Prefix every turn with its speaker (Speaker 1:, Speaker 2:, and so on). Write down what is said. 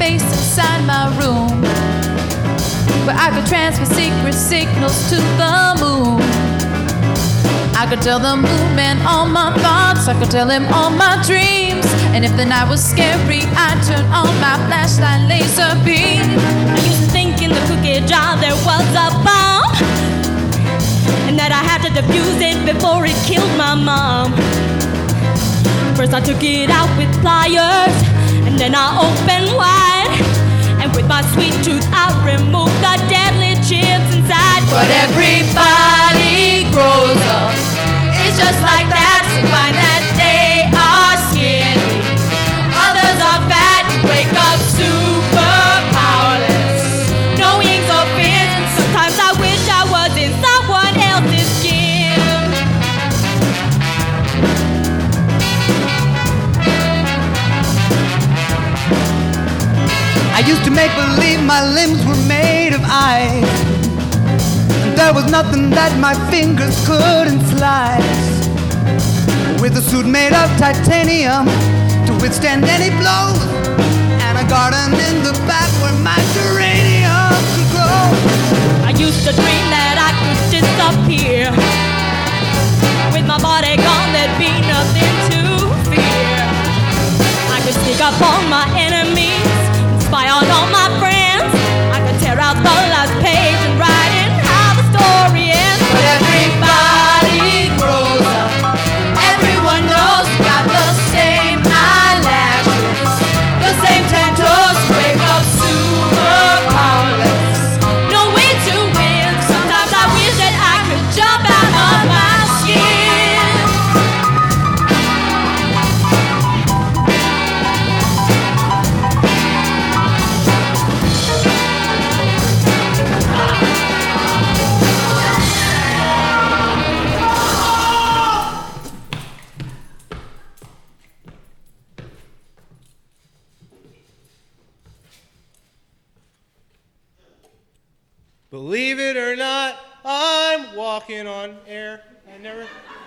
Speaker 1: place inside my room where I could transfer secret signals to the moon. I could tell the moon man all my thoughts, I could tell him all my dreams. And if the night was scary, I'd turn on my flashlight laser beam.
Speaker 2: I used to think in the cookie jar there was a bomb, and that I had to defuse it before it killed my mom. First I took it out with pliers, and then I opened wide, and with my sweet tooth I removed the deadly chips inside.
Speaker 1: But everybody grows up, it's just like that. To find that they are skinny, others are fat, wake up super powerless, no wings or fins.
Speaker 2: Sometimes I wish I was in someone else's skin.
Speaker 3: I used to make believe my limbs were made of ice. There was nothing that my fingers couldn't slice. With a suit made of titanium to withstand any blows, and a garden in the back where my geranium could grow.
Speaker 2: I used to dream that I could disappear. With my body gone, there'd be nothing to fear. I could sneak up on my enemies, spy on all my friends. I could tear out the last page and write in how the story ends.
Speaker 1: But everybody grows up, everyone knows you got the same eyelashes, the same tattoos, wake up super powerless,
Speaker 2: No way to win. Sometimes I wish that I could jump out of my skin.
Speaker 4: Believe it or not, I'm walking on air. I never